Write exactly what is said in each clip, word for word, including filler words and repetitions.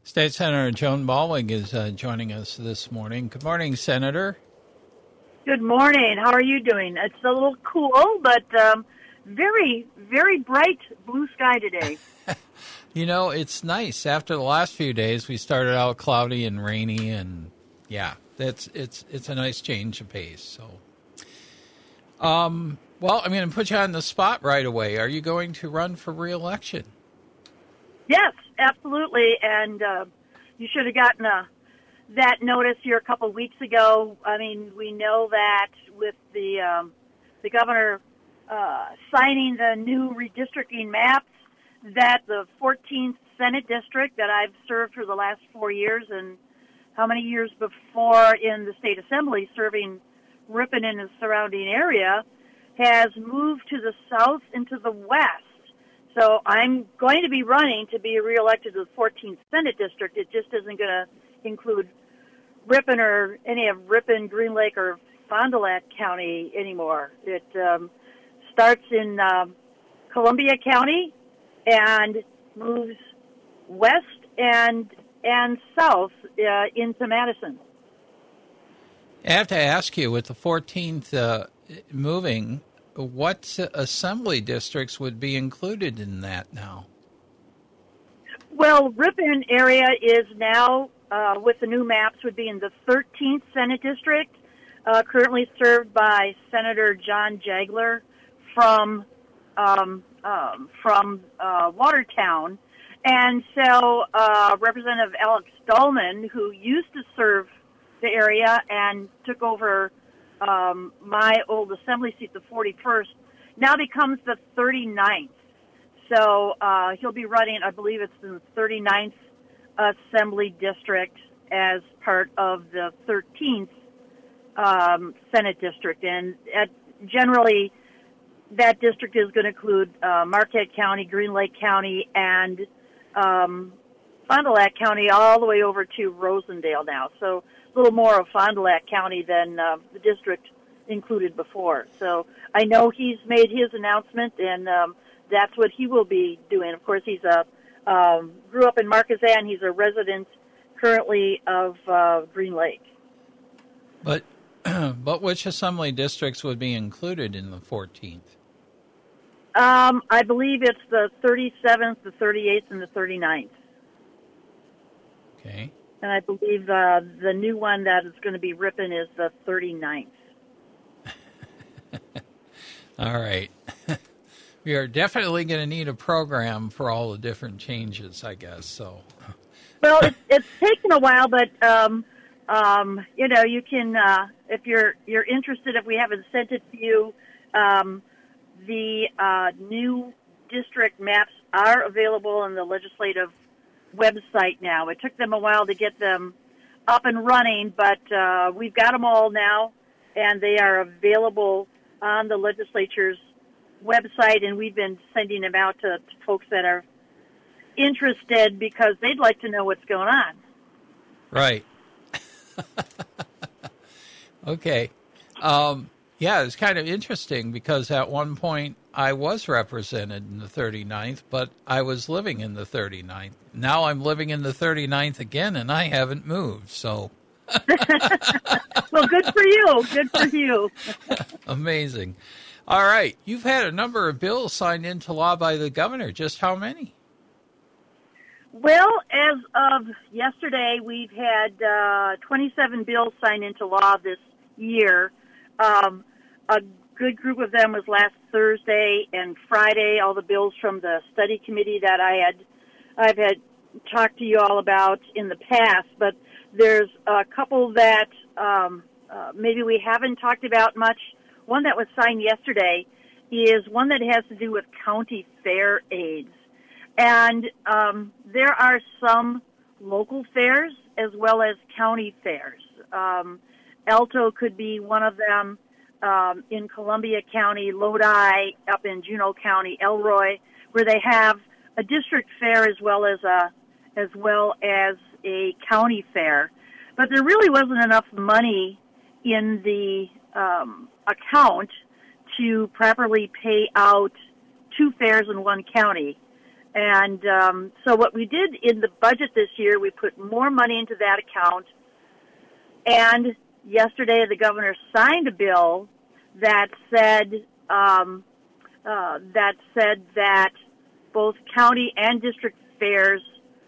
State Senator Joan Ballweg is uh, joining us this morning. Good morning, Senator. Good morning. How are you doing? It's a little cool, but um, very, very bright blue sky today. You know, it's nice. After the last few days, we started out cloudy and rainy, and yeah, that's it's it's a nice change of pace. So, um, well, I'm going to put you on the spot right away. Are you going to run for re-election? Yes, absolutely. And uh, you should have gotten a, that notice here a couple of weeks ago. I mean, we know that with the um, the governor uh, signing the new redistricting maps, that the fourteenth Senate district that I've served for the last four years and how many years before in the state assembly serving Ripon and the surrounding area has moved to the south and to the west. So I'm going to be running to be reelected to the fourteenth Senate district. It just isn't going to include Ripon or any of Ripon, Green Lake, or Fond du Lac County anymore. It um, starts in um, Columbia County and moves west and and south uh, into Madison. I have to ask you, with the fourteenth uh, moving, what assembly districts would be included in that now? Well, Ripon area is now, uh, with the new maps, would be in the thirteenth Senate District, uh, currently served by Senator John Jagler from um, um, from uh, Watertown. And so uh, Representative Alex Dahlman, who used to serve the area and took over Um, my old assembly seat, the forty-first, now becomes the thirty-ninth. So uh, he'll be running, I believe it's in the thirty-ninth Assembly District as part of the thirteenth um, Senate District. And at, generally, that district is going to include uh, Marquette County, Green Lake County, and um, Fond du Lac County all the way over to Rosendale now. So a little more of Fond du Lac County than uh, the district included before. So I know he's made his announcement, and um, that's what he will be doing. Of course, he's a um, grew up in Marquezan. He's a resident currently of uh, Green Lake. But but which assembly districts would be included in the fourteenth? Um, I believe it's the thirty-seventh, the thirty-eighth, and the thirty-ninth. Okay. And I believe uh, the new one that is going to be Ripon is the thirty-ninth. All right. We are definitely going to need a program for all the different changes, I guess. So. Well, it's, it's taken a while, but um, um, you know, you can uh, if you're you're interested. If we haven't sent it to you, um, the uh, new district maps are available in the legislative website now. It took them a while to get them up and running, but uh, we've got them all now, and they are available on the legislature's website, and we've been sending them out to, to folks that are interested because they'd like to know what's going on. Right. Okay. Um, yeah, it's kind of interesting because at one point I was represented in the thirty-ninth, but I was living in the thirty-ninth. Now I'm living in the thirty-ninth again, and I haven't moved, so. Well, good for you. Good for you. Amazing. All right. You've had a number of bills signed into law by the governor. Just how many? Well, as of yesterday, we've had uh, twenty-seven bills signed into law this year. Um, a good group of them was last Thursday and Friday, all the bills from the study committee that I had, I've had talked to you all about in the past, but there's a couple that um, uh, maybe we haven't talked about much. One that was signed yesterday is one that has to do with county fair aids. And um, there are some local fairs as well as county fairs. Um, Alto could be one of them. Um, in Columbia County, Lodi, up in Juneau County, Elroy, where they have a district fair as well as a as well as a county fair. But there really wasn't enough money in the um, account to properly pay out two fairs in one county. And um, so what we did in the budget this year, we put more money into that account. And yesterday the governor signed a bill that said um, uh, that said that both county and district fairs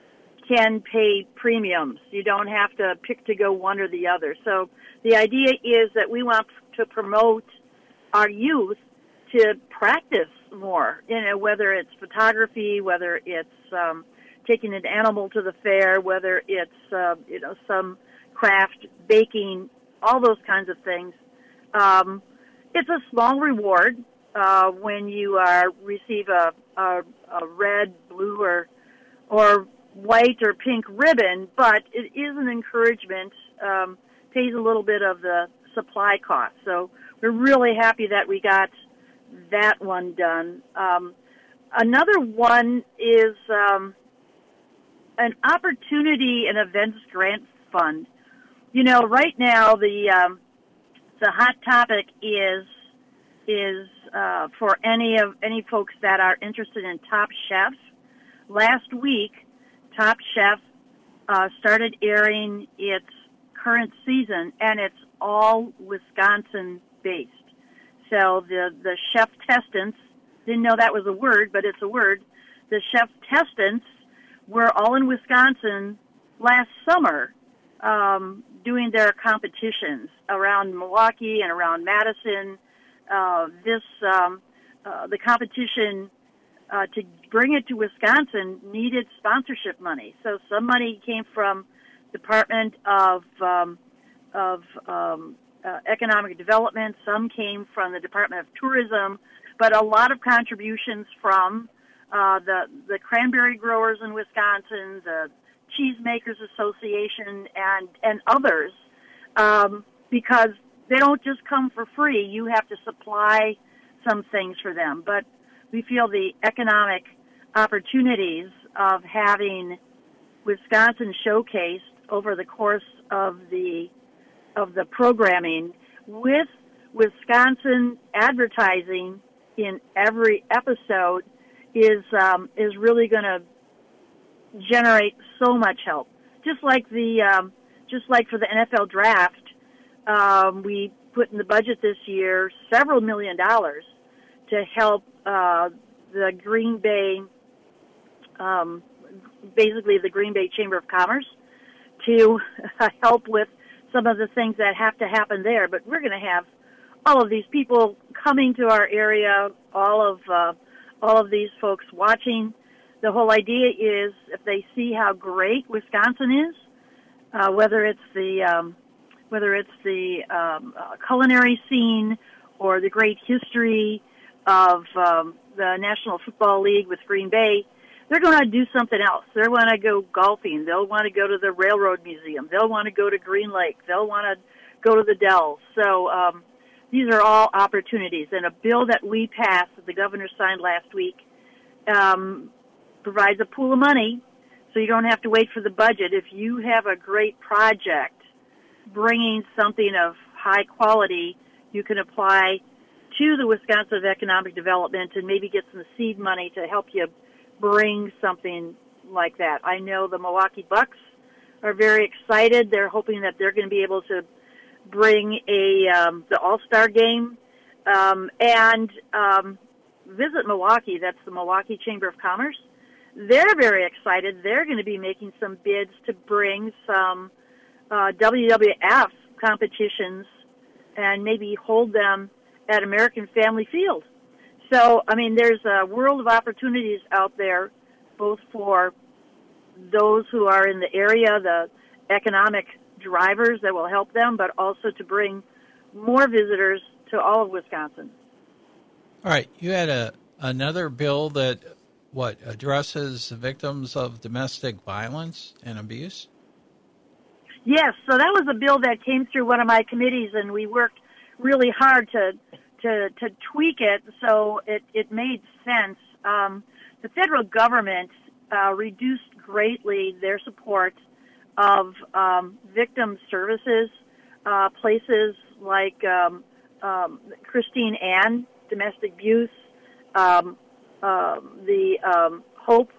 can pay premiums. You don't have to pick to go one or the other. So the idea is that we want to promote our youth to practice more, you know, whether it's photography, whether it's um, taking an animal to the fair, whether it's, uh, you know, some craft, baking, all those kinds of things. Um, it's a small reward uh, when you are, receive a, a, a red, blue, or or white or pink ribbon, but it is an encouragement, um, pays a little bit of the supply cost. So we're really happy that we got that one done. Um, another one is um, an opportunity and events grant fund. You know, right now the um, the hot topic is is uh, for any of any folks that are interested in Top Chef. Last week, Top Chef uh, started airing its current season, and it's all Wisconsin-based. So the, the chef testants, didn't know that was a word, but it's a word. The chef testants were all in Wisconsin last summer um, doing their competitions around Milwaukee and around Madison. Uh, this um, uh, the competition uh, to bring it to Wisconsin needed sponsorship money. So some money came from Department of um, of um, uh, Economic Development. Some came from the Department of Tourism, but a lot of contributions from uh, the the cranberry growers in Wisconsin, the Cheesemakers Association, and and others, um, because they don't just come for free. You have to supply some things for them. But we feel the economic opportunities of having Wisconsin showcased over the course of the of the programming with Wisconsin advertising in every episode is um, is really going to generate so much help. Just like the um, just like for the N F L draft, um, we put in the budget this year several million dollars to help uh, the Green Bay, um, basically the Green Bay Chamber of Commerce, to help with some of the things that have to happen there. But we're going to have all of these people coming to our area, all of uh, all of these folks watching. The whole idea is if they see how great Wisconsin is, uh, whether it's the um, whether it's the um, uh, culinary scene or the great history of um, the National Football League with Green Bay, they're going to do something else. They'll want to go golfing. They'll want to go to the Railroad Museum. They'll want to go to Green Lake. They'll want to go to the Dells. So um, these are all opportunities. And a bill that we passed, that the governor signed last week, um, provides a pool of money, so you don't have to wait for the budget. If you have a great project bringing something of high quality, you can apply to the Wisconsin Economic Development and maybe get some seed money to help you bring something like that. I know the Milwaukee Bucks are very excited. They're hoping that they're going to be able to bring a um, the All-Star game um, and um, visit Milwaukee. That's the Milwaukee Chamber of Commerce. They're very excited. They're going to be making some bids to bring some uh, W W F competitions and maybe hold them at American Family Field. So, I mean, there's a world of opportunities out there, both for those who are in the area, the economic drivers that will help them, but also to bring more visitors to all of Wisconsin. All right. You had a another bill that, what, addresses victims of domestic violence and abuse? Yes. So that was a bill that came through one of my committees, and we worked really hard to to, to tweak it so it, it made sense. Um, the federal government uh, reduced greatly their support of um, victim services, uh, places like um, um, Christine Ann, domestic abuse, um, uh, the um, Hope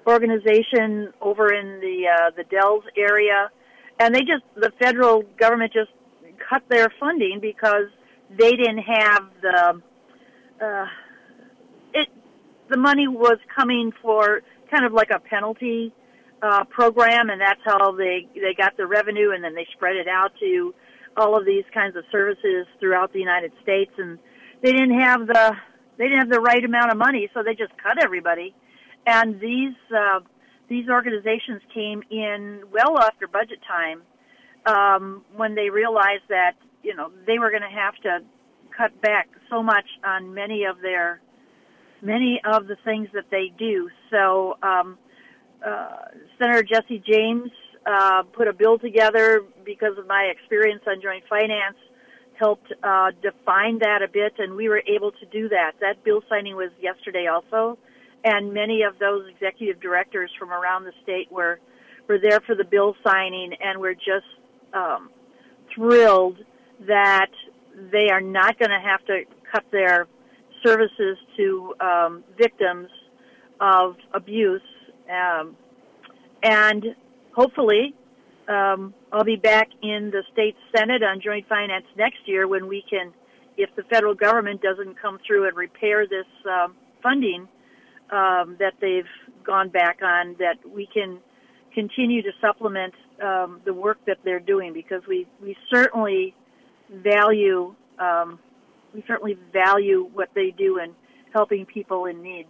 organization over in the uh, the Dells area, and they just the federal government just cut their funding because they didn't have the uh, it. The money was coming for kind of like a penalty uh, program, and that's how they they got the revenue, and then they spread it out to all of these kinds of services throughout the United States, and they didn't have the they didn't have the right amount of money, so they just cut everybody. And these uh, these organizations came in well after budget time um, when they realized that you know they were going to have to cut back so much on many of their many of the things that they do. So um, uh, Senator Jesse James uh, put a bill together because of my experience on joint finance, helped uh, define that a bit, and we were able to do that. That bill signing was yesterday also, and many of those executive directors from around the state were, were there for the bill signing, and we're just um, thrilled that they are not going to have to cut their services to um, victims of abuse. Um, and hopefully um, I'll be back in the state Senate on joint finance next year when we can, if the federal government doesn't come through and repair this um, funding um, that they've gone back on, that we can continue to supplement um, the work that they're doing, because we, we certainly value um, we certainly value what they do in helping people in need.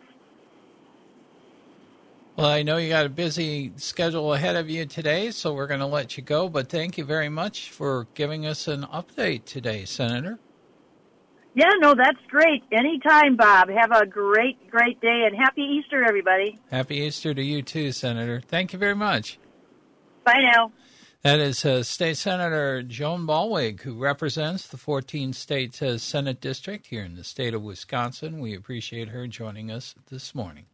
Well, I know you got a busy schedule ahead of you today, so we're going to let you go, but thank you very much for giving us an update today, Senator. Yeah, no, that's great. Anytime, Bob. Have a great, great day, and happy Easter, everybody. Happy Easter to you too, Senator. Thank you very much. Bye now. That is uh, State Senator Joan Ballweg, who represents the fourteenth State uh, Senate District here in the state of Wisconsin. We appreciate her joining us this morning.